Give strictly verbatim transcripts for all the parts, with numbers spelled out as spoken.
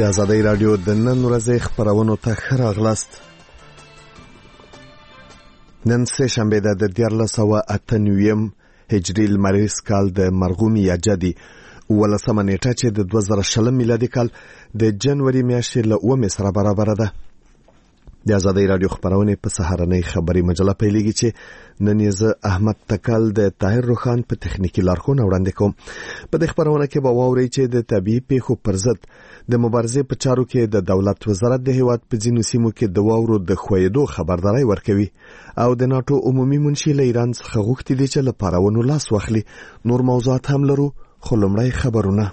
د آزادۍ رادیو د نن ورځې خبرونو ته ښه راغلاست. نن سه شنبه ده د دیارلس سوه اته نویم هجري لمریز کال د مرغومي یا جدي ولسمه نیټه چې د دوه زره شلم میلادي کال د جنوري میاشتې له اوومې سره برابره ده. د آزادۍ رادیو خبرونه په سهارنۍ خبري مجله پیلېږي چې نن یې زه احمد تکل د طاهر روخان په تخنیکی لارښوونه وړاندې کوم. په دې خبرونه کې به واورئ چې د طبيعي پیښو پر ضد د مبارزې په چارو کې د دولت وزارت د هیواد په ځینو سیمو کې د واورو د خویدو خبرداري ورکوي او د ناتو عمومي منشي له ایران څخه غوښتي دي چې له پاراونو لاس واخلي. نور موضوعات هم لرو، خو لومړی خبرونه.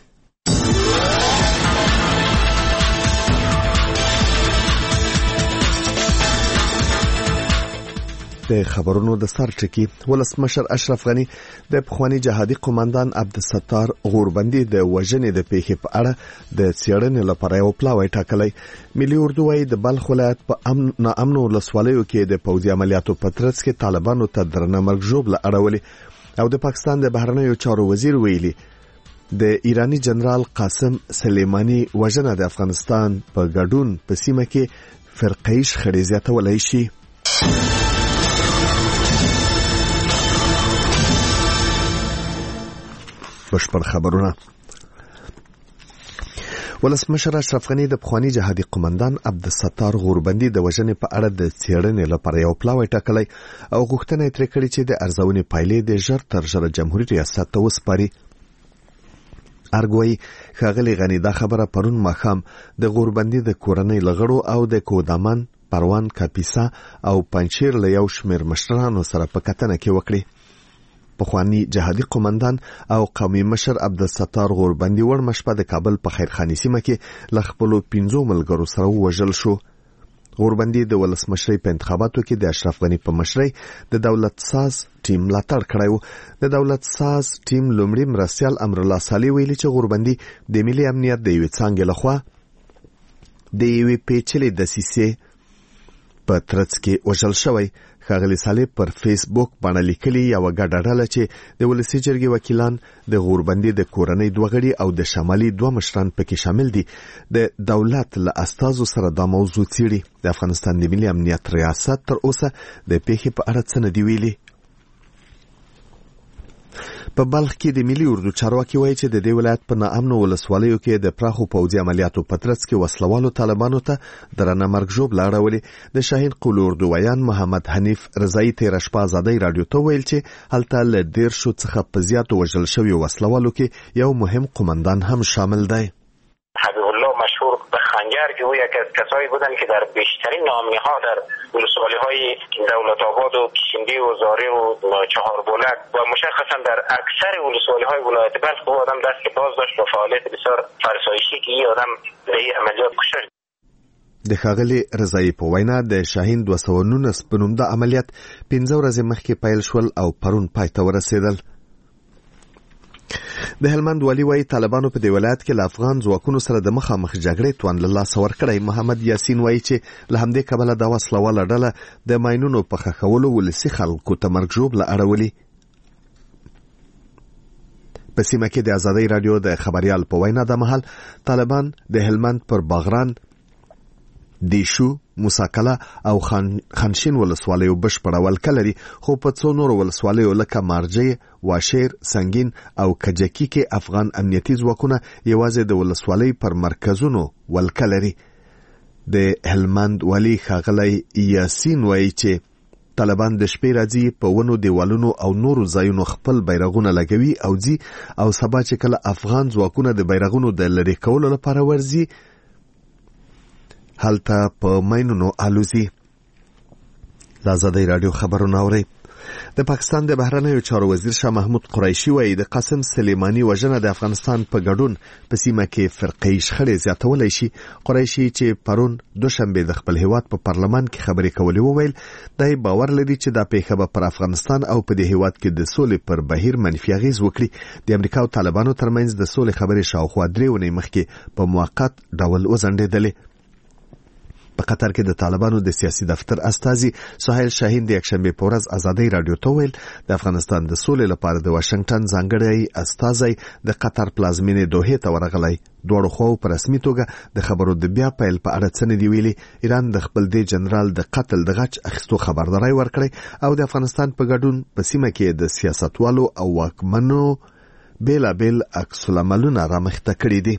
د خبرونو د سر ټکی ولسمشر اشرف غنی د پخوانی جهادي قوماندان عبدالستار غوربندي د وژنې د پیښې په اړه د څېړنې لپاره یو پلاوی ټاکلی. ملي اردو وايي د بلخ ولایت په امن ناامنو ولسوالیو کې د پوځي عملیاتو په ترڅ کې طالبانو ته درنه مرګ ژوبله اړولې او د پاکستان د بهرنیو چارو وزیر ویلي د ایرانی جنرال قاسم سلیمانی وژنه د افغانستان په ګډون په سیمه کې فرقه‌ای شخړې زیاتولای شي. بشپړ خبرونه. ولسمشر اشرف غنی د پخوانی جهادي قوماندان عبدالستار غوربندي د وژنې په اړه د څېړنې لپاره یو پلاوی ټاکلی او غوښتنه یې ترې کړې چې د ارزونې پایلې د ژر تر ژره جمهوریت ریاست ته وسپاري. ارګوي ښاغلی غنی دا خبره پرون ماښام د غوربندي د کورنۍ لغړو او د کودامان پروان کاپیسا او پنچیر له یو شمېر مشرانو سره په کتنه کې وکړي. پخوانی جهادي قوماندان او قومي مشر عبدالستار غوربندي وړمه شپه د کابل په خیرخاني سیمه کې له خپلو پنځو ملګرو سره ووژل شو. غوربندي د ولسمشرۍ په انتخاباتو کې د اشرف غني په مشرۍ د دولت ساز ټیم ملاتړ کړی و. د دولت ساز ټیم لومړي مرستیال امرالله صالح ویلي چې غوربندي د ملي امنیت د یوې څانګې لخوا د یوې پیچلې دسیسې په ترڅ کې وژل شوی. ښاغلی صالح پر فیسبوک باندې لیکلي یو ګډه ډله چې د ولسی جرګې وکیلان د غوربندي د کورنۍ دوه غړي او د شمالي دوه مشران پکې شامل دي د دولت له استازو سره دا موضوع څېړي. د افغانستان د ملي امنیت ریاست تر اوسه د پیښې په اړه څه نه دی ویلي. په بلخ کې د ملي اردو چارواکي وایي چې د دې ولایت په ناامنو ولسوالیو کې د پراخو پوځي عملیاتو په ترڅ کې وسلوالو طالبانو ته درنه مرګ ژوبله اړولې. د شاهین قول اردو ویان محمد حنیف رضایي تېره شپه آزادۍ رادیو ته ویل چې هلته له دیرشو څخه په زیاتو وژل شویو وسلوالو کې یو مهم قوماندان هم شامل دی. حبیب الله مشهور به خنجر که او یک از کسایی بودن که در بیشترین ناامنی‌ها در ولسوالی‌های دولت آباد و کشندی و زاره و چهاربلد و مشخصا در اکثر ولسوالی‌های ولایت بلخ او آدم دست باز داشت با فعالیت بسیار فرسایشی که این آدم به این عملیات کشته. د ښاغلي رضایي په وینا د شاهین دوه سوه نولس په نوم د عملیات پنځه ورځې مخکې پیل شول او پرون پای ته ورسېدل. د هلمند والي وايي طالبانو په دې ولایت کې له افغان ځواکونو سره د مخامخ جګړې توان له لاسه ورکړی. محمد یاسین وايي چې له همدې کبله دا وسلواله ډله د ماینونو په ښخولو ولسي خلکو ته مرګ ژوبله اړولي. په سیمه کې د آزادۍ رادیو د خبریال په وینا د مهال طالبان د هلمند پر باغران، دیشو، موساکله او خان خانشین ولسوالیو بشپړه ولکه لري، خو په څو نورو ولسوالیو لکه مارجې، واشیر، سنگین او کجکی کې افغان امنیتي ځواکونه یوازې د ولسوالۍ پر مرکزونو ولکه لري. د هلمند والی ښاغلی یاسین وایي چې طالبان د شپې راځي په ونو دیوالونو او نورو ځایونو خپل بیرغونه لګوي او ځي او سبا چې کله افغان ځواکونه د بیرغونو د لرې کولو لپاره ورځي هلته په ماینونو الوزي. د آزادۍ رادیو خبرونه اورئ. د پاکستان د بهرنیو چارو وزیر شاه محمود قریشي وایي د قاسم سلیمانی وژنه د افغانستان په ګډون په سیمه کې فرقه‌ای شخړې زیاتولی شي. قریشي چې پرون دوشنبه د خپل هیواد په پارلمان کې خبرې کولې وویل دای باور لري چې دا پیښه به پر افغانستان او په دې هیواد کې د سولې پر بهیر منفي اغیز وکړي. د امریکا او طالبانو ترمنځ د سولې خبرې شاوخوا درې اونۍ مخکې په موقت ډول وځنډېدلې. په قطر کې د طالبانو د سیاسي دفتر استازي سهیل شاهین د یکشنبه په ورځ ازادي رادیو ته ویل د افغانستان د سولې لپاره د واشنگټن ځانګړی استازي د قطر پلازمینې دوحې ته ورغلی. دواړو خواو په رسمي توګه د خبرو د بیا پیل په اړه څه نه دی ویلي. ایران د خپل د جنرال د قتل د غچ اخیستو خبرداري ورکړي او د افغانستان په ګډون په سیمه کې د سیاستوالو او واکمنو بیلا بیل عکس العملونه رامخته کړي دي.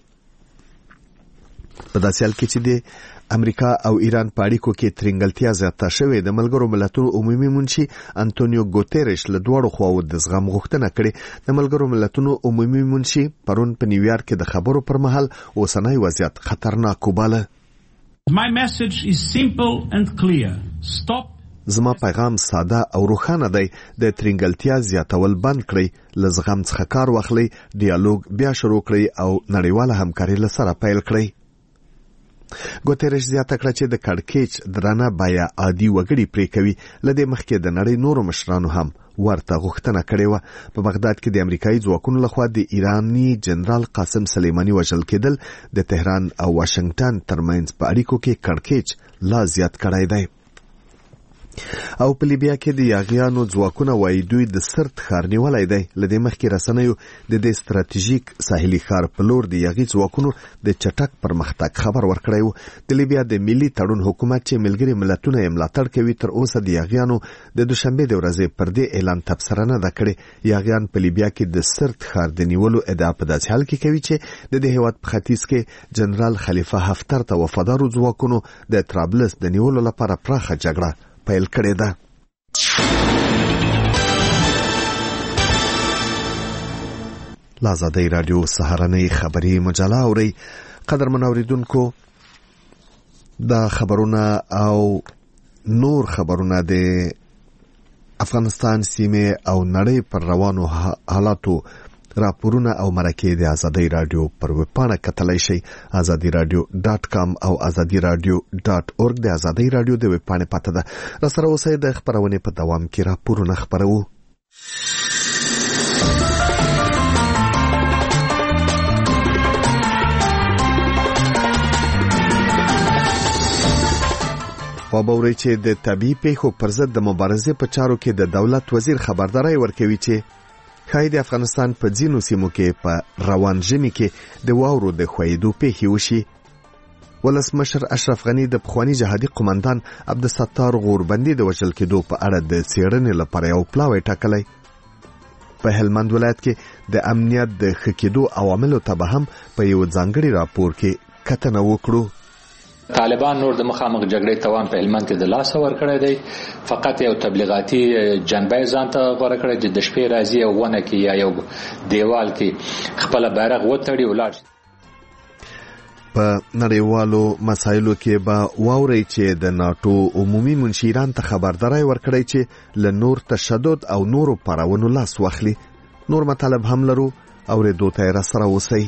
په داسې حال کې چې د امریکا او ایران په اړیکو کې ترنګلتیا زیاته شوې، د ملګرو ملتونو عمومي منشي انټونیو ګوتيريش له دواړو خواو د زغم غوښتنه کړې. د ملګرو ملتونو عمومي منشي پرون په نیویارک کې د خبرو پر مهال اوسنی وضعیت خطرناک وباله. My message is simple and clear. Stop. زما پیغام ساده او روښانه دی. د ترنګلتیا زیاتول بند کړئ، له زغم څخه کار واخلئ، ډیالوګ بیا شروع کړئ او نړیواله همکاري له سره پیل کړئ. ګوتيريش زیاته کړه چې د کړکېچ درانه بیا عادي وګړي پرې کوي. لدې مخکې د نړۍ نورو مشرانو هم ورته غوښتنه کړې و. په بغداد کې د امریکایي ځواکونو لخوا د ایرانی جنرال قاسم سلیمانی وژل کېدل د تهران او واشنگټن ترمنځ په اړیکو کې کړکېچ لا زیات کړی دی. او په لیبیا کې د یاغیانو ځواکونه وایي دوی د سرت ښار نیولی دی. له دې مخکې رسنیو د دې ستراتیژیک ساحلي ښار په لور د یاغي ځواکونو د چټک پرمختګ خبر ورکړی و. د لیبیا د ملي تړون حکومت چې ملګري ملتونه یې ملاتړ کوي تر اوسه د یاغیانو د دوشنبې د ورځې پر دې اعلان تبصره نه ده کړې. یاغیان په لیبیا کې د سرت ښار د نیولو ادعا په داسې حال کې کوي چې د دې هیواد په ختیځ کې جنرال خلیفه حفتر ته وفادارو ځواکونو د طرابلس د نیولو لپاره پراخه جګړه پیل کړې ده. لازادی رادیو سهارنۍ خبری مجله اوري. قدرمن اوریدونکو، دا خبرونه او نور خبرونه د افغانستان سیمه او نړۍ پر روانو حالاتو راپورونه او مرکې د ازادي رادیو پر ویبپاڼه کتلای شي. ازادي رادیو ډاټ کام او ازادي رادیو ډاټ اورګ د ازادي رادیو د ویبپاڼې پته ده. را سره اوسئ، د خبرونې په دوام کې راپورونه خبرو. خبرونه چې د طبي پیښو پر ضد د مبارزې په چارو کې د دولت وزیر خبرداري ورکوي چې خای د افغانستان په ځینو سیمو کې په روان ژمي کې د واورو د خویدو پیښې وشي. ولسمشر اشرف غنی د پخوانی جهادي قومندان عبدالستار غوربندي د وژل کېدو په اړه د څېړنې لپاره یو پلاوی ټاکلی. په هلمند ولایت کې د امنیت د ښه کېدو عواملو ته به هم په یو ځانګړي راپور کې کتنه وکړو. طالبان نور د مخامخ جګړې توان په هلمند کې د لاس ور کړی دی. فقط یو تبلیغاتي جنبه ځان ته غوړه کړی چې د شپې راځي او ونه کې یا یو دیوال کې خپل بیرغ وتړي ولاړ. په نړیوالو مسایلو کې به واوري چې د ناتو عمومي منشي ایران ته خبرداري ورکړی چې له نور تشدد او نورو پاراونو لاس واخلي. نور مطالب هم لرو او ردو ته را سره اوسئ.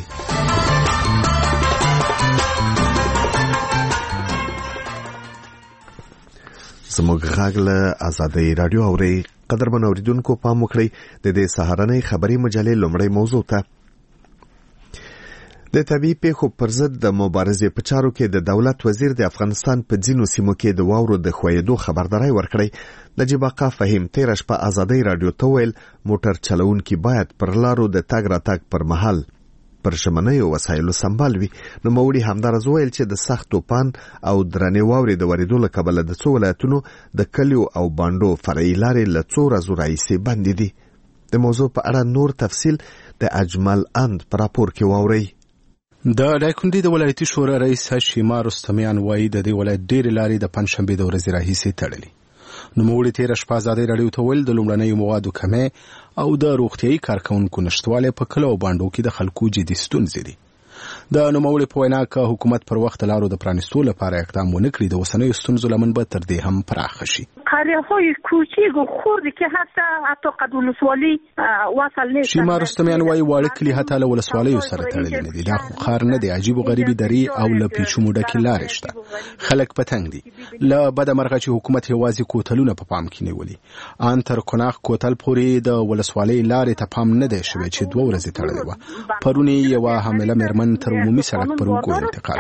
زموږ غږ له ازادي رادیو اوري. قدرمن اوریدونکو، پام وکړئ د دې سهارنۍ خبری مجلې لومړی موضوع ته. د طبي پیښو پر ضد د مبارزې په چارو کې د دولت وزیر د افغانستان په ځینو سیمو کې د واورو د خویدو خبرداري ورکړی. نجیب آقا فهیم تیر شپه ازادي رادیو ته ویل موټر چلوونکي باید پر لارو د تګ راتګ پر مهال پر شمنیو وسایلو سنبال وي. نو موړي همدارز ویل چې د سخت توپان او درنې واورې د ورېدو له کبله د څو ولایتونو د کلیو او بانډو فرعي لارې له څو ورځو راهیسې بندې دي. د موضوع په اړه نور تفصیل د اجمل اند په راپور کې واورئ. د دایکنډي د ولایتي شورا رئیس شیما رستمیان وایي د دې ولایت ډېرې لارې د پنجشنبې د ورځې راهیسې تړلې. نوموړي تیر شپه ازادي رادیو ته ویل د لومړنیو موادو کمې او د روغتیايي کارکونکو نشټوالی په کلو او بانډو کې د خلکو جدي ستونزې دي. د نوموړي په وینا که حکومت پر وخت لارو د پرانیستو لپاره اقدام ونه کړي د اوسنیو ستونزو لمن به تر دې هم پراخه شي. قریه های کوچیک و خوردی که هست حتی قد ولسوالی وصل نیست. شیما رستمیان وایي واړه کلي حتی له ولسوالیو سره تړلي نه دي. دا خو ښار نه دی، عجیب و غریبي درې او له پیچومو ډکې لارې شته. خلک په تنګ دي. له بده مرغه چې حکومت یوازې کوتلونه په پام کې نیولي. ان تر کناغ کوتل پورې د ولسوالۍ لارې ته پام نه دی شوی چې دوه ورځې تړلې وه. پرون یې یوه حامله مېرمن تر عمومي سړک پر اوږو انتقال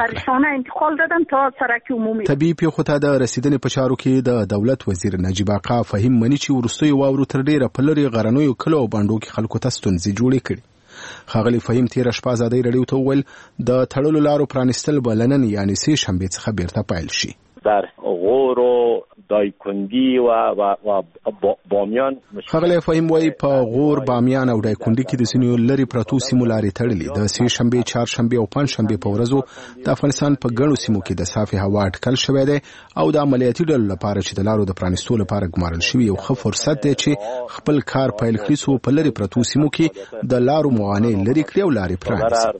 کړه. طبیعي پیښو ته د رسیدنې په چارو کې د دولت وزیر نجیب آقا فهیم مني چې وروستیو واورو تر ډېره په لرې غرنیو کلو او بانډو کې خلکو ته ستونزې جوړې کړي. ښاغلي فهیم تېره شپه ازادۍ راډیو ته وویل د تړلو لارو پرانیستل به له نن یعنې سې شنبې څخه بیرته پیل شي. در غور و دایکندی و و بامیان ښاغلی فهیم وایي په غور، بامیان او دایکندي کې د ځینو لرې پرتو سیمو لارې تړلي. د سې شنبې، چهارشنبې او پنجشنبې په ورځو د افغانستان په ګڼو سیمو کې د صافې هوا اټکل شوی دی او د عملیاتي ډلو لپاره چې د لارو د پرانیستو لپاره ګمارل شوي یو ښه فرصت دی چې خپل کار پیل کړي څو په لرې پرتو سیمو کې د لارو موانع لرې کړي او لارې پرانیستي.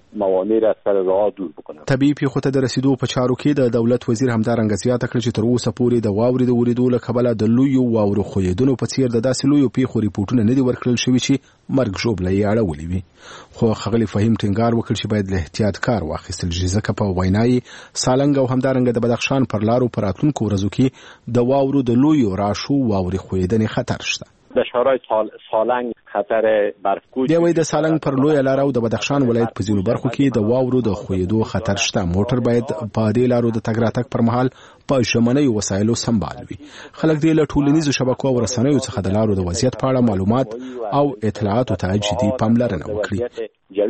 طبیعي پیښو ته د رسیدو په چارو کې د دولت وزیر همدارنګه زیاته کړه چې تر اوسه پورې د واورې د ورېدو له کبله د لویو واورو ښویېدنو په څېر د داسې لویو پیښو ریپورټونه نه دي ورکړل شوي چې مرګ ژوبله یې اړولې وي. خو ښاغلي فهیم ټینګار وکړ چې باید له احتیاط کار واخیستل شي، ځکه په وینا یې سالنګ او همدارنګه د بدخشان پر لارو په راتلونکو ورځو کې د واورو د لویو راشو واورې ښویېدنې خطر شته. د شورای سالنګ خطر برفکوچ دی وایي د سالنګ پر لویه لار او د بدخشان ولایت په ځینو برخو کې د واورو د ښویېدو خطر شته. موټر باید په دې لارو د تګ راتګ پر مهال په ژمنیو وسایلو سمبال وي. خلک دې له ټولنیزو شبکو او رسنیو څخه د لارو د وضعیت په اړه معلومات او اطلاعاتو ته جدي پاملرنه وکړي.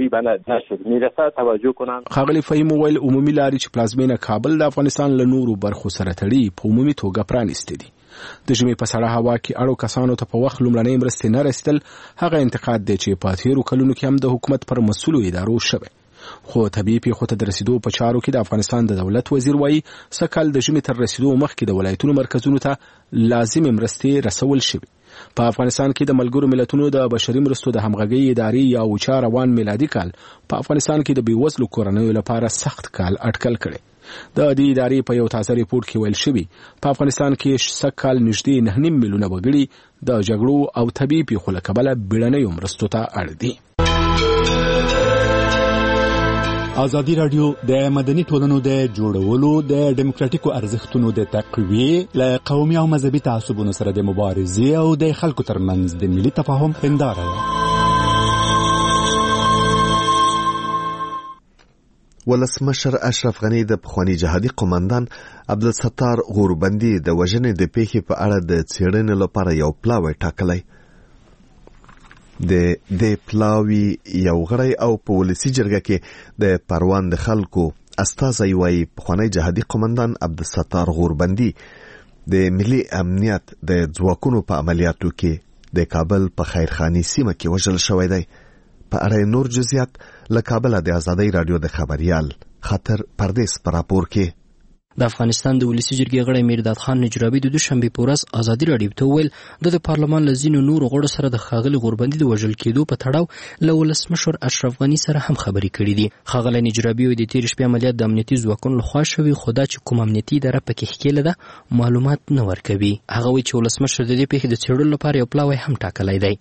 ښاغلي فهیم وویل عمومي لارې چې پلازمینه کابل د افغانستان له نورو برخو سره تړي په عمومي توګه پرانیستې دي. د ژمي په سړه هوا کې اړو کسانو ته په وخت لومړنۍ مرستې نه رسیدل هغه انتقاد دی چې په تېرو کلونو کې هم د حکومت پر مسؤلو ادارو شوی. خو طبیعي پیښو ته د رسیدو په چارو کې د افغانستان د دولت وزیر وایي سږ د ژمي تر رسیدو مخکې د ولایتونو مرکزونو ته لازمې مرستې رسول شوي. په افغانستان کې د ملګرو ملتونو د بشري مرستو د همغږۍ ادارې یا اوچا روان میلادي کال په افغانستان کې د بېوزلو کورنیو لپاره سخت کال اټکل کړی. د دې ادارې په یو تازه ریپورت کې ویل شوي په افغانستان کې سږ کال نږدې نهه نیم میلیونه وګړي د جګړو او طبیعي پیښو له کبله بیړنیو مرستو ته اړ دي. ازادي راډیو د مدني ټولنو د جوړولو د ډیموکراتیکو ارزښتونو د تقویې له قومي او مذهبي تعصبونو سره د مبارزې او د خلکو ترمنځ د ملي تفاهم هنداره ده. ولسمشر اشرف غنی د پخوانی جهادي قومندان عبدالستار غوربندي د وژنې د پیښې په اړه د څېړنې لپاره یو پلاوی ټاکلی. د دې پلاوی یو غړی او په ولسي جرګه کې د پروان د خلکو استازی وایي پخوانی جهادي قومندان عبدالستار غوربندي د ملي امنیت د ځواکونو په عملیاتو کې د کابل په خیرخاني سیمه کې وژل شوی دی. په اړه نور جزئیات له کابل د ازادۍ راډیو د خبريال خطر پردیس پر راپور کې. د افغانستان د ولسي جرګې غړی میرداد خان نجرابي د دوشنبې په ورځ ازادي راډیو ته وویل د پارلمان له ځینو نورو غړو سره د ښاغلي غوربندي د وژل کېدو په تړاو له ولسمشر اشرف غني سره هم خبرې کړې دي. ښاغلی نجرابي وایي د تېرې شپې عملیات د امنیتي ځواکونو لخوا شوي، خو دا چې کوم امنیتي اداره پکې ښکېله ده معلومات نه ورکوي. هغه وایي چې ولسمشر د دې پیښې د څېړلو لپاره یو پلاوی هم ټاکلی دی.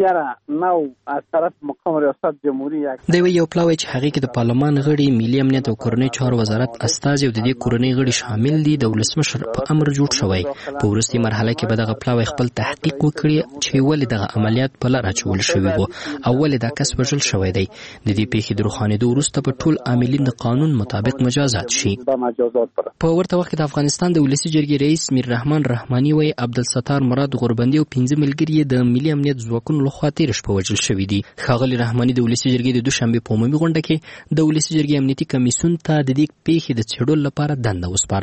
دی وایي یو پلاوی چې هغې کې د پارلمان غړي، ملي امنیت او کورنۍ چارو وزارت استازي او د دې کورنۍ غړي شامل دي د ولسمشر په امر جوړ شوی. په وروستي مرحله کې به دغه پلاوی خپل تحقیق وکړي چې ولې دغه عملیات په لار اچول شوي وو او ولې دا کس وژل شوی دی. د دې پیښې د روښانېدو وروسته به ټول عاملین د قانون مطابق مجازات شي. په ورته وخت کې د افغانستان د ولسي جرګې رئیس میررحمان رحماني وایي عبدالستار مراد غوربندي او پنځه ملګري د ملي امنیت ځواکونو لخوا تېره شپه وژل شوي دي. ښاغلي رحماني د ولسي جرګې د دوشنبې په عمومي غونډه کې د ولسي جرګې امنیتي کمیسیون ته د دې پیښې د څېړلو لپاره دنده وسپارله.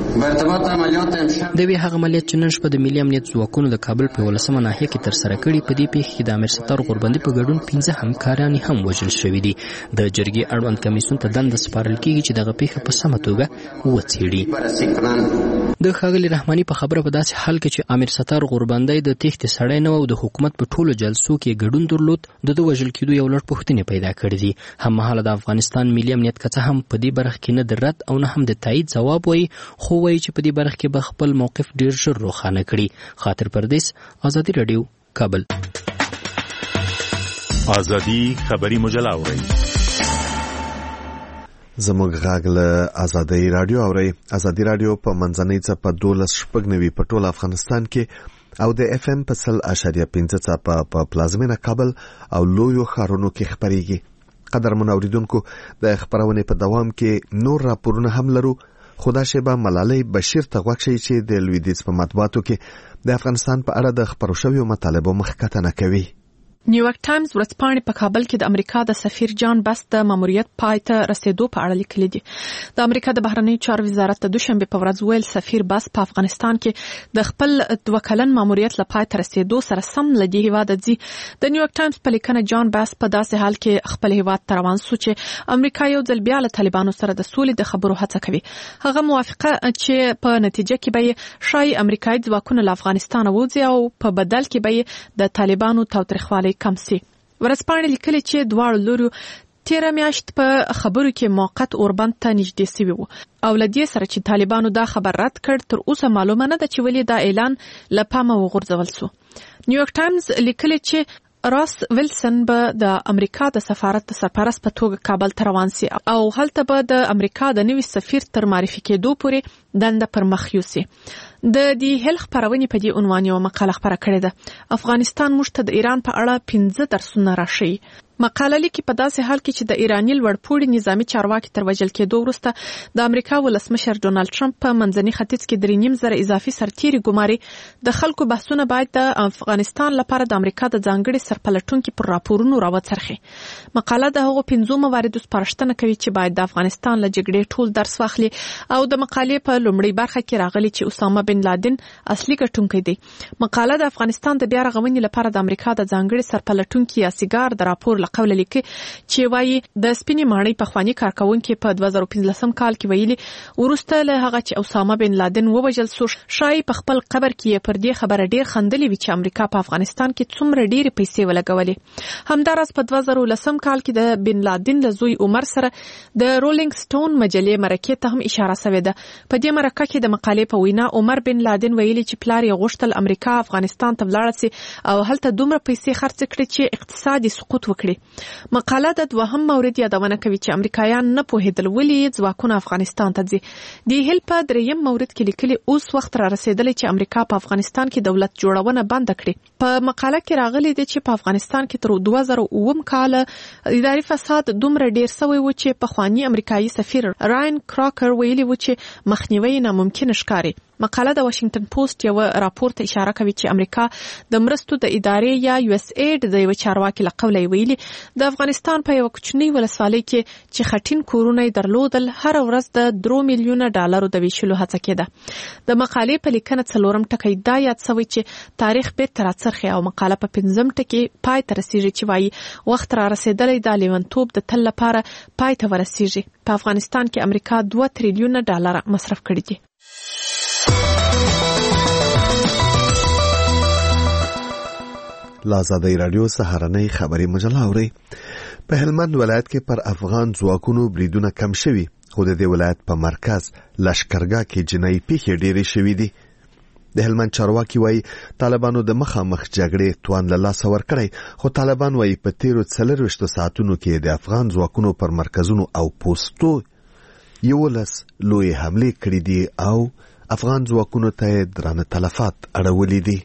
دوی هغه عملیات چې نن شپه د ملي امنیت ځواکونو د کابل په یولسمه ناحیه کې ترسره کړي، په دې پیښه کې د امیر ستار غوربندي په ګډون پنځه همکاران هم وژل شوي دي. د جرګې اړوند کمیسیون ته دنده سپارل کېږي چې دغه پیښه په سمه توګه وڅېړي. د ښاغلي رحماني په خبره په داسې حال کې چې امیر ستار غوربندی د تېښتې سړی نه و او د حکومت په ټولو جلسو کې ګډون درلود، د ده وژل کېدو یو لړ پوښتنې پیدا کړي دي. هممهاله د افغانستان ملي امنیت که څه هم په دې برخه کې نه د رد او نه هم د تایید ځواب وایي، خو وایي چې په دې برخه کې به خپل موقف ډېر ژر روښانه کړي. خاطر پردیس، ازادي راډیو، کابل. ازادي خبري مجله اورئ. زموږ غږ له ازادي راډیو اورئ. ازادي راډیو په منځنۍ څپه دولس شپږ نوي په ټول افغانستان کې او د اف ام په سل اشاریه پنځه څپه په پلازمینه کابل او لویو ښارونو کې خپرېږي. قدرمن اوریدونکو، د خبرونې په دوام کې نور راپورونه هم لرو، خو دا شیبه ملالۍ بشیر ته غوږ شئ چې د لویدیځ په مطبوعاتو کې د افغانستان په اړه د خپرو شویو مطالبو مخکتنه کوي. نیویارک ټایمز ورځپاڼې په کابل کې د امریکا د سفیر جان بس د ماموریت پای ته رسیدو په اړه لیکلي دي. د امریکا د بهرنیو چارو وزارت د دوشنبه په ورځ ویل سفیر بس په افغانستان کې د خپل دوه کلن ماموریت له پای ته رسیدو سره سم له دې هیواده ځي. د نیویارک ټایمز په لیکنه جان بس په داسې حال کې خپل هیواد ته روان سو چې امریکا یو ځل بیا له طالبانو سره د سولې د خبرو هڅه کوي. هغه موافقه چې په نتیجه کې به شای امریکایي ځواکونه له افغانستان وځي او په بدل کې به د طالبانو تاوتریخوالی کم سي. ورځپاڼې لیکلي چې دواړو لورو تیره میاشت په خبرو کې موقت اوربند ته نږدې سوي وو او له دې سره چې طالبانو دا خبر رد کړ، تر اوسه معلومه نه ده چې ولې دا اعلان له پامه وغورځول سو. نیویارک ټایمز لیکلي چې راس ویلسن به د امریکا د سفارت د سرپرست په توګه کابل ته روان سي او هلته به د امریکا د نوي سفیر تر معرفي کېدو پورې دنده پر مخ یوسي. د دې هل خبرونې په دې عنوان یو مقاله خبره کړې ده، افغانستان موږ ته د ایران په اړه پنځه درسونه راشي. مقاله لیکي په داسې حال کې چې د ایراني لوړپوړي نظامی چارواکي تر وژل کېدو وروسته د امریکا ولسمشر ډونالد ټرمپ په منځني ختیځ کې درې نیم زره اضافي سرتیري ګماري. د خلکو بحثونه باید د افغانستان لپاره د امریکا د ځانګړي سرپلټونکو پر راپورونو راوڅرخي. مقاله د هغو پنځو مواردو سپارښتنه کوي چې باید د افغانستان له جګړې ټول درس واخلي او د مقالې په لومړۍ برخه کې راغلي چې اسامه بن لادن اصلي ګټونکی دی. مقاله د افغانستان د بیا رغونې لپاره د امریکا د ځانګړي سرپلټونکو یا سیګار د راپور قوله لیکي چې وایي د سپینې ماڼۍ پخوانی کارکونکو په دوه زره پنځلسم کال کې ویلي ورسته له هغه چې اسامه بن لادن ووژل سو، شای په خپل قبر کې پر دې خبره ډیر خندلې وی چې امریکا په افغانستان کې څومره ډېرې پیسې ولګولې. همداراز په دوه زره لسم کال کې د بن لادن له زوی عمر سره د رولینګ سټون مجلې مرکې ته هم اشاره شوې ده. په دې مرکه کې د مقالې په وینا عمر بن لادن ویلي چې پلار یې غوښتل امریکا افغانستان ته ولاړ سي او هلته دومره پیسې خرڅ کړي چې اقتصادي سقوط وکړي. مقاله د دوهم مورد یادونه کوي چې امریکایان نه پوهېدل ولې ځواکونه افغانستان ته ځي. د هیل په دریم مورد کې لیکلي اوس وخت را رسیدلی چې امریکا په افغانستان کې دولت جوړونه بند کړي. په مقاله کې راغلي دي چې په افغانستان کې تر دوه زره اووم کال اداري فساد دومره ډیر شوی و چې پخوانی امریکایي سفیر راین کراکر ویلي و چې مخنیوي ناممکن ښکاري. مقاله د واشنگټن پوسټ یو راپور ته اشاره کوي چې امریکا د مرستو د ادارې یا یو اس ایډ د یو چارواکي لقوله ویلي د افغانستان په یو کوچنی ولسوالۍ کې چې خټین کورونه درلودل هر ورځ د درو میلیونه ډالرو د ویشلو هڅه کېده. د مقالې په لیکنه څلورم ټکی دا یاد شوی چې تاریخ بیرته راڅرخي او مقاله په پنځم ټکی پای ته رسیږي چې وایي وخت را رسیدلی د لیونتوب د تل لپاره پای ته ورسیږي. په افغانستان کې امریکا دوه تریلیونه ډالر مصرف کړي دي. لازادی رادیو سهارنۍ خبري مجله اوري. په هلمند ولایت کې پر افغان ځواکونو بریدونه کم شوي، خو د دې ولایت په مرکز لشکرګاه کې جنایي پیښې ډېرې شوي دي. د هلمند چارواکي وایي طالبانو د مخامخ جګړې توان له لاسه ورکړی، خو طالبان وایي په تیرو څلرویشتو ساعتونو کې د افغان ځواکونو پر مرکزونو او پوستو یولس لوی حملې کړې دي او افغان ځواکونو ته درانه تلفات اړولي دي.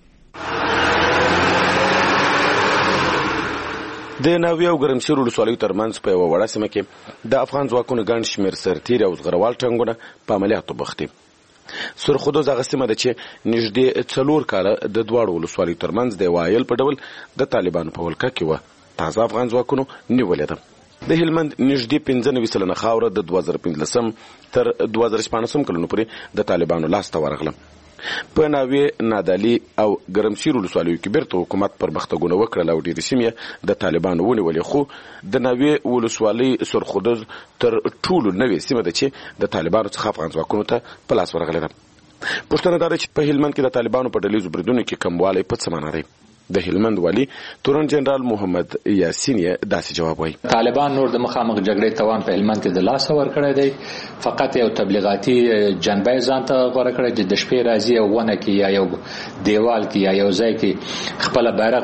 د ناوې او ګرمسیر ولسوالیو ترمنځ په یوه وړه سیمه کې د افغان ځواکونو ګڼ شمېر سرتیري او زغروال ټانګونه په عملیاتو بوخت دي. سرخودوز هغه سیمه ده چې نږدې څلور کاله د دواړو ولسوالیو ترمنځ د وایل په ډول د طالبانو په ولکه کې وه. تازه افغان ځواکونو نیولې ده. د هلمند نږدې پنځه نوي سلنه خاوره د دوه زره پنځلسم تر دوه زره شپاړسم کلونو پورې د طالبانو لاس ته ورغله. په ناوې، نادعلي او ګرمسیر ولسوالیو کې بیرته حکومت پرمختګونه وکړل او ډېرې سیمې د طالبانو ونیولې، خو د ناوې ولسوالۍ سرخودوز تر ټولو نوې سیمه ده چې د طالبانو څخه افغان ځواکونو ته په لاس ورغلې ده. پوښتنه دا ده چې په هلمند کې د طالبانو په ډلیزو بریدونو کې کموالی په څه معنا دی؟ د هلمند والی تورن جنرال محمد یاسین یې داسې جواب وایي: طالبان نور د مخامخ جګړې توان په هلمند کې د لاس ورکړی دی. فقط یو تبلیغاتي جنبه ځان ته غوړه کړی چې د شپې راځي او ونه کې یا یو دیوال کې یا یو ځای کې خپل بیرغ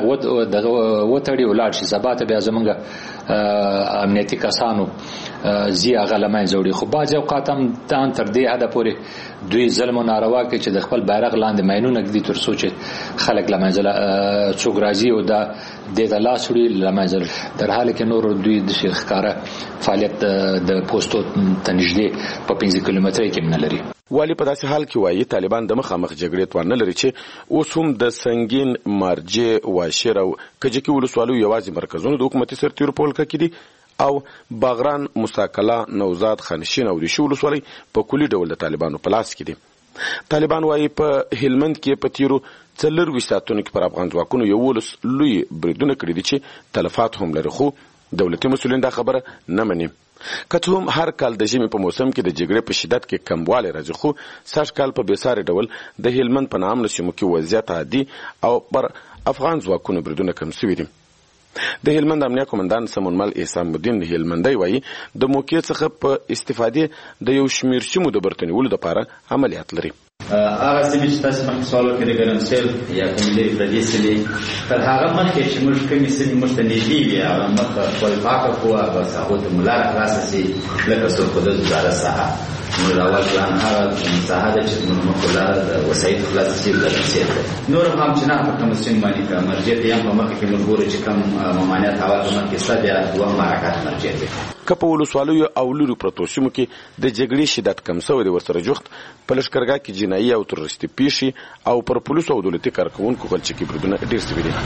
وتړي ولاړ شي. سبا ته بیا زمونږ امنیتي کسانو زی هغه له منځه وړي. خو بعضې اوقات هم تان تر دې حده پورې دوی ظلم و ناروا کوي چې د خپل بیرغ لاندې ماینونه ږدي تر څو چې خلک له منځه څوک راځي او دا دې ته لاس وړي له منځه. در حاله کې نور دوی د ښکاره فعالیت د پوستو ته نږدې په پنځه کیلومترۍ کې نه لري. والی په داسې حال کې وایي طالبان د مخامخ جګړې توان نه لري چې اوس هم د سنگین، مارجې، واشر او کجکي ولسوالیو یوازې مرکزونو د حکومتي سرتیرو په ولکه کې دي او باغران، مساکله، نوزاد، خانشین او ریشو ولسوالۍ په کلي ډول د طالبانو په لاس کې دي. طالبان وایي په هلمند کې په تیرو څلرویشت ساعتونو کې پر افغان ځواکونو یولس لوی بریدونه کړي دي چې تلفات هم لري، خو دولتي مسؤلین دا خبره نه مني. که څه هم هر کال د ژمي په موسم کې د جګړې په شدت کې کموالی راځي، خو سږ کال په بېساري ډول د هلمند په نامنو سیمو کې وضعیت عادي او پر افغان ځواکونو بریدونه کم سوي دي. د هلمند امنیه قومندان سمونمل احسان الدین هلمندی وایي د موقع څخه په استفادې د یو شمېر سیمو د برتنیولو دپاره عملیات لري. هغه سیمې چې تاسو مخکې سوال وکړئ د ګرمسیر یا کومې لرې پردې سیمې تر هغه مخکې چې موږ کومې سیمې موږ ته نږدې وي هغه مخ خپل پاکه قوه بس هغو ته مو لاره خلاصه سي لکه سرخودز وزارت ساحه موږ اول پلان هغه ساحه ده چې زموږ مخ لاره د وسایط خلاصه سي د ګرمسیر ده. نور هم همچنان په کومو سیمو باندې که مرجع ته هم په مخکې کې موږ ګورو چې کوم ممانعت اول په مخکې شته بیا دوهم حرکات مرجع دی. که په ولسوالیو او لرو پرتو سیمو کې د جګړې شدت کم سوی دی ورسره جوخت په لښکرګاه کې جنایي او تروریستي پیښې او پر پولیسو او دولتي کارکوونکو غلچکي بریدونه ډېر سوي دي.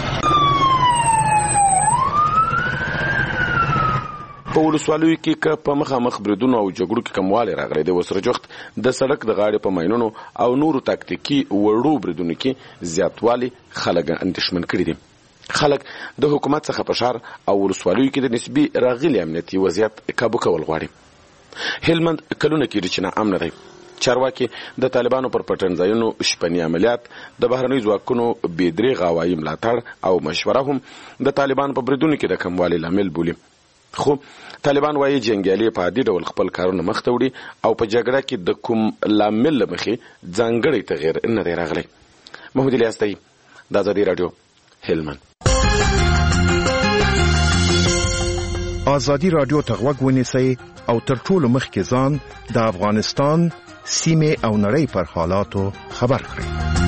په ولسوالیو کې که په مخامخ بریدونو او جګړو کې کموالی راغلی دی ورسره جوخت د سړک د غاړې په ماینونو او نورو تاکتیکي وړو بریدونو کې زیاتوالی خلک اندېښمن کړي دي. خلک د حکومت څخه په ښار او ولسوالیو کې د نسبي راغلي امنیتي وضعیت کابو کول غواړي. هلمند کلونه کېږي چې ناامنه دی. چارواکي د طالبانو پر پټنځایونو شپني عملیات، د بهرنیو ځواکونو بېدریغه هوایي ملاتړ او مشوره هم د طالبانو په بریدونو کې د کموالي لامل بولي. خو طالبان وایي جنګیالي په عادي ډول خپل کارونه مخ ته وړي او په جګړه کې د کوم لامل له مخې ځانګړی تغیر نه دی راغلی. محمود الیاس دی، د ازادي راډیو، هلمند. ازادي راډیو ته غوږ ونیسئ او تر ټولو مخکې ځان د افغانستان سیمې او نړۍ پر حالاتو خبر کړئ.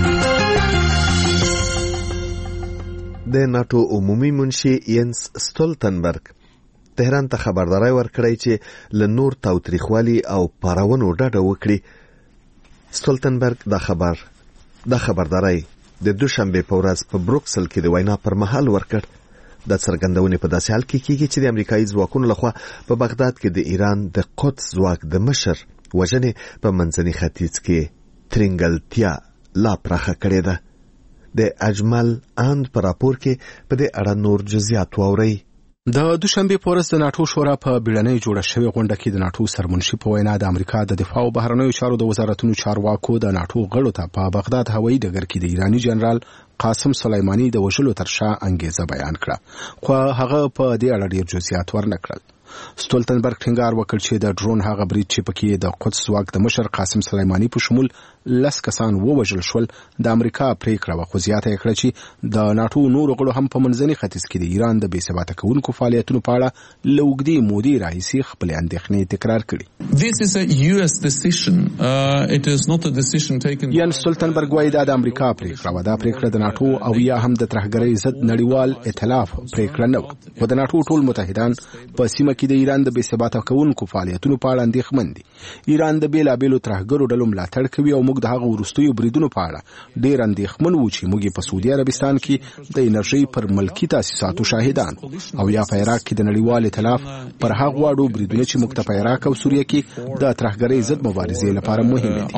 د ناتو عمومي منشي ینس ستولتنبرګ تهران ته خبرداري ورکړی چې له نور تاوتریخوالي او پارونو ډډه وکړي. ستولتنبرګ دا خبر دا خبرداري د دوشنبه په ورځ په بروکسل کې د وینا پر مهال ورکړ. د څرګندونې په داسې حال کې کېږي چې د امریکایي ځواکونو لخوا په بغداد کې د ایران د قدس ځواک د مشر وژنې په منځني ختیځ کې ترنګلتیا لا پراخه کړې ده. د اجمل اند په راپور کې په دې اړه نور جزئیات واورئ. د دوشنبه په ورځ د ناتو شورا په بیړنۍ جوړه شوې غونډه کې د ناتو سرمنشي په وینا د امریکا د دفاع او بهرنیو چارو د وزارتونو چارواکو د ناتو غړو ته په بغداد هوایي ډګر کې د ایرانی جنرال قاسم سلیمانی د وژلو تر شا انګیزه بیان کړه، خو هغه په دې اړه ډیر جزئیات ورنکړل. ستولتنبرګ ټینګار وکړ چې د ډرون هغه برید چې پکې د قدس ځواک د مشر قاسم سلیمانی په شمول لس کسان ووژل شول د امریکا پریکړه وه، خو زیاته یې کړه چې د ناتو نورو غړو هم په منځني ختیځ کې د ایران د بې ثباته کوونکو فعالیتونو په اړه له اوږدې مودې راهیسې خپلې اندېښنې تکرار کړي. یان ستولتنبرګ وایي دا د امریکا پریکړه وه. دا پریکړه د ناتو او یا هم د ترهګرۍ ضد نړیوال ائتلاف پریکړه نه وه، خو د ناتو ټول متحدان په سیمه کې د ایران د بې ثباته کوونکو فعالیتونو په اړه اندېښمن دي. ایران د بېلابېلو ترهګرو ډلو ملاتړ کوي او موږ د هغه وروستیو بریدونو په اړه ډېر اندېښمن وو چې موږ په سعودي عربستان کې د انرژۍ پر ملکي تاسیساتو شاهدان او یا په عراق کې د نړیوال ائتلاف پر هغه واړو بریدونه چې موږ ته په عراق او سوریه کې د ترهګرۍ ضد مبارزې لپاره مهم دي.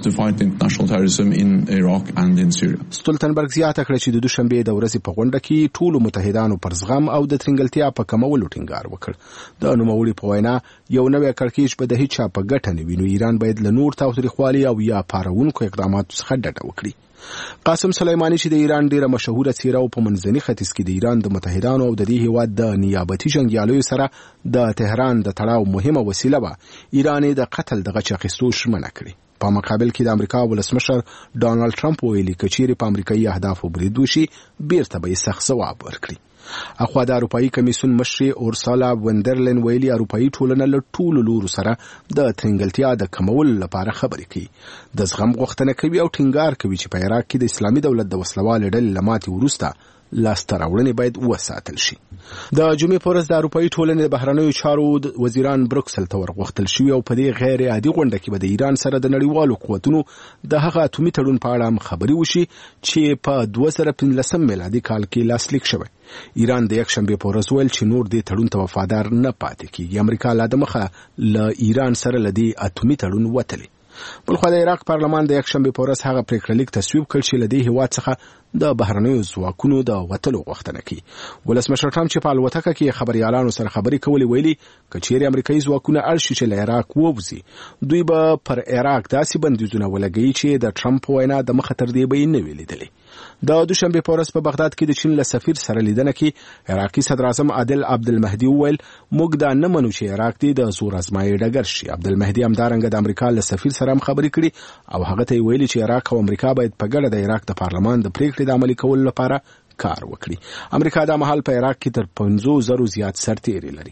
ستولتنبرګ زیاته کړه چې د دوشنبه د ورځې په غونډه کې ټولو متحدانو پر زغم او د ترنګلتیا په کمولو ټینګار وکړ. د نوموړي په وینا یو نوی کړکېچ به د هیچا په ګټه نه وي، نو ایران باید له نور تاوتریخوالي او یا پارونکو اقداماتو څخه ډډه وکړي. قاسم سلیمانی چې د ایران ډیره مشهوره څیره او په منځني ختیځ کې د ایران د متحدانو او د دې هیواد د نیابتي جنګیالیو سره د تهران د تړاو مهمه وسیله وه، ایران د قتل د غچ اخیستو ژمنه کړې. په مقابل کې د امریکا ولسمشر ډانلډ ټرمپ ویلي که چیرې په امریکایي اهدافو برید وشي بیرته به یې سخت ځواب ورکړي. اخوا د اروپایي کمیسیون مشرې اورسالا وندرلین ویلي اروپایي ټولنه له ټولو لورو سره د ترنګلتیا د کمولو لپاره خبرې کوي، د زغم غوښتنه کوي او ټینګار کوي چې په عراق کې د اسلامي دولت د وسلوالې ډلې له ماتې وروسته لاسته راوړنې باید وساتل شي. د جمعې په ورځ د اروپایي ټولنې د بهرنیو چارو وزیران بروکسل ته ورغوښتل شوي او په دې غیر عادي غونډه کې به د ایران سره د نړیوالو قوتونو د هغه اتومي تړون په اړه هم خبرې وشي چې په دوه زره پنځلسم میلادي کال کې لاسلیک شوی. ایران د یکشنبې په ورځ ویل چې نور دې تړون ته وفادار نه پاتې کیږي. امریکا لا د مخه له ایران سره له دې اتومي تړون وتلی. بلخوا د عراق پارلمان د یکشنبې په ورځ هغه پریکړه لیک تصویب کړ چې له دې هیواد څخه د بهرنیو ځواکونو د وتلو غوښتنه کوي. ولسمشر ټرمپ چې په الوتکه کې خبریالانو سره خبرې کولې ویلي که چیرې امریکایي ځواکونه اړ شي چې له عراق ووځي، دوی به پر عراق داسې بندیزونه ولګوي چې د ټرمپ په وینا د مخه تر دې به یې نه وي لیدلي. د دوشنبې په ورځ په بغداد کې د چین له سفیر سره لیدنه کې عراقي صدر اعظم عادل عبدالمهدي وویل موږ دا نه منو چې عراق دې د زور ازمایي ډګر شي. عبدالمهدي همدارنګه د امریکا له سفیر سره هم خبرې کړي او هغه ته ویلي چې عراق او امریکا باید په ګډه د عراق د پارلمان د پریکړې د عملي کولو لپاره کار وکړي. امریکا دا مهال په عراق کې تر پنځو زرو زیات سرتیري لري.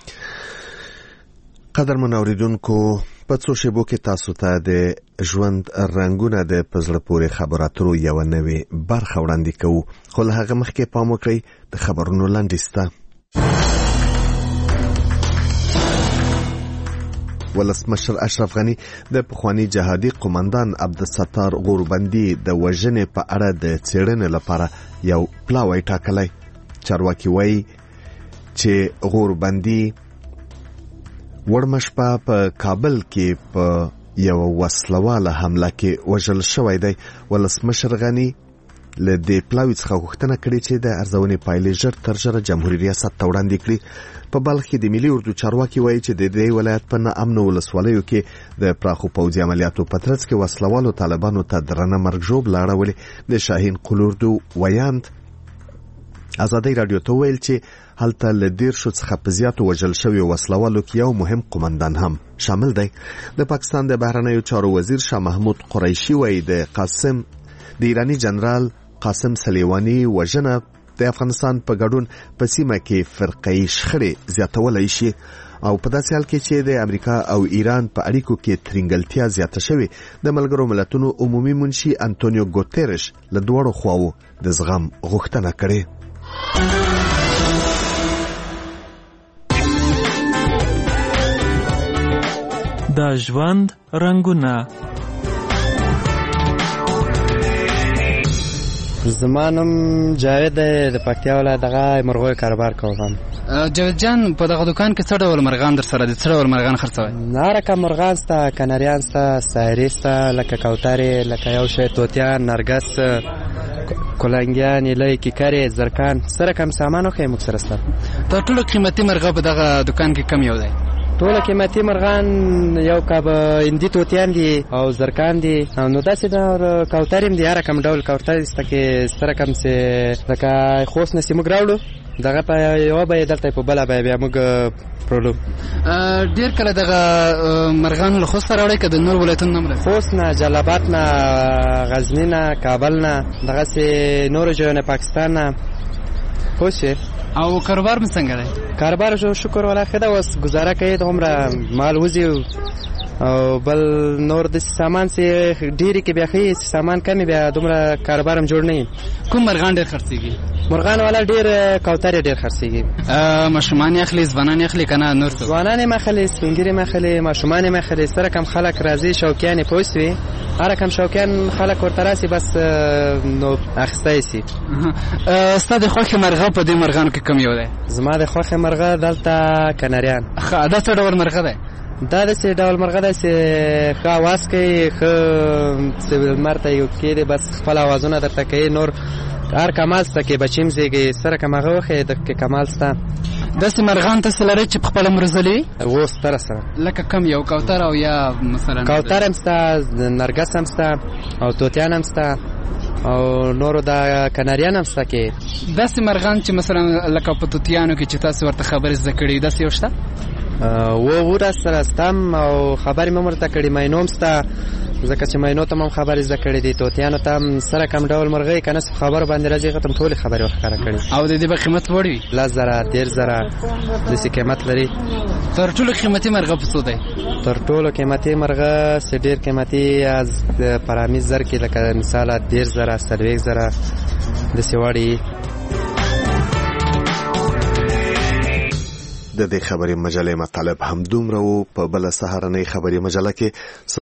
قدرمن اوریدونکو، په څو شیبو کې تاسو ته د ژوند رنګونه د پزړه پورې خبرو اترو یو نوې برخه وړاندې کوو، خو له هغه مخکې پام وکړئ د خبرونو لنډیز ته. ولسمشر اشرف غنی د پخوانی جهادي قومندان عبدالستار غوربندي د وژنې په اړه د څېړنې لپاره یو پلاوی ټاکلی. چارواکي وایي چې غوربندي وړمه شپه په کابل کې په یو وسلواله حمله کې وژل شوی دی. ولسمشر غنی له دې پلاوي څخه غوښتنه کړې چې د ارزونې پایلې ژر تر ژره جمهوریت ریاست ته وړاندې کړي. په بلخ کې د ملي اردو چارواکي وایي چې د دې ولایت په ناامنو ولسوالیو کې د پراخو پوځي عملیاتو په ترڅ کې وسلوالو طالبانو ته درنه مرګ ژوبله اړولې. د شاهین قلوردو ویاند ازادي رادیو ته ویل چې هلته له دیرشو څخه په زیاتو وژل شوي وسلوالو کې یو مهم قومندان هم شامل دی. د پاکستان د بهرنیو چارو وزیر شاه محمود قریشي وایي د قاسم د ایرانی جنرال قاسم سلیمانی وژنه د افغانستان په ګډون په سیمه کې فرقه‌ای شخړې زیاتولی شي او په داسې حال کې چې د امریکا او ایران په اړیکو کې ترنګلتیا زیاته شوې. د ملګرو ملتونو عمومي منشي انټونیو ګوتيرش له دواړو خواو د زغم غوښتنه کړې. د ژوند رنګونه. زمانم جاوید د پکتیا ولایت دغه مرغوی کاروبار کوم. جاوید جان په دغه دکان کې څه ډول مرغان در سره دي؟ څه ډول مرغان خرڅوي؟ نه رقم مرغان سته، کناریان سته، سایري سته، لکه کوترې، لکه یو شی توتیان، نرګس، کولنګیان، ایلۍ، کیکرې، زرکان، سره کم سامان خو موږ سره سته. تر ټولو قیمتي مرغه په دغه دکان کې کم یو دی؟ ټول قیمتي مرغان یو کب اندی توتیان دي او زرکان دي، نو داسې نور کوترې دي، هر کوم ډول کوترې سته کې سره کم څه لکه خوست نسی موږ راوړو دغه په یو به دلته په بل به بیا موږ پرولو. ډیر کله دغه مرغان له خوست راوړي که د نور ولایتونو نه؟ خوست نه، جلال آباد نه، غزنی نه، کابل نه، دغه سه نور ځایونه پاکستان نه. خوشی او کاروبار مې څنګه دی؟ کاروبار شو شکر ولا خدا وس گزاره کوي، دومره مال وزي او بل نور د سامان سي ډيري کې بیا خي سامان کمی بیا دومره کاروبار هم جوړ نه. کوم مرغان ډېر خرڅيږي؟ مرغان والا ډېر کوترې ډېر خرڅيږي. ماشومان یې اخلي، ځوانان یې اخلي کنه نور څه؟ ځوانان یې مخلي، سپینګری مخلي، ماشومان یې مخلي، سره کم خلک راځي شوقیان یې پوسوي، هر کم شوقیان خلک ورته راسي بس نو اخستای سي. ستاسو خوښه مرغه په دې مرغانو کې کم یو دی؟ زما د خوښه مرغه دلته کناریان. ښه دا څه ډول مرغه دی؟ دا د څه ډول مرغه ده چې ښه اواز کوي، ښه مرته یو کې بس خپل اوازونه درته کوي، نور هر کمال سته کې بچیم زیږي سره کوم هغه وخت د کمال سته. داسې مرغان تاسو لرئ چې په خپله مروزلي و ستره سره لکه کم یو کوتر او یا مثلا کوتر هم سته نرګس هم سته او توتیان هم سته او نورو د کناریان هم سته کې داسې مرغان چې مثلا لکه په توتیانو کې چې تاسو ورته خبرې زده کړي داسې یو شته و و را سره ستم او خبرې مې ورته کړي مینو هم سته ځکه چې مینو ته هم خبرې زده کړي دي توتیانو ته هم سره کم ډول مرغۍ که نه خبرو باندې راځي هغه ته هم ټولې خبرې ورښکاره کړي او د دې به قیمت لوړ وي لس زره دېرش زره داسې قیمت لري تر ټولو قیمتي مرغه په څو دی تر ټولو قیمتي مرغه چې ډېر قیمتي از پرامیز زر کې لکه مثاله دېرش زره څلوېښت زره داسې وړي د دې خبري مجلې مطلب هم دومره وو په بل سهارنۍ خبري مجله کې